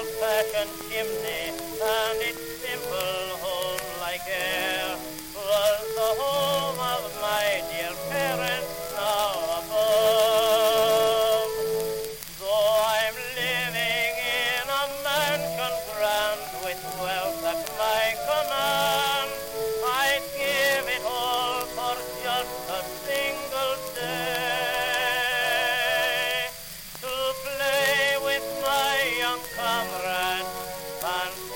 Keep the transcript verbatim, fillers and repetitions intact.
old-fashioned chimney and its simple home-like air was the home of my dear parents now above. Though I'm living in a mansion grand with wealth at my command, I'd give it all for just a single day to play with my young comrades and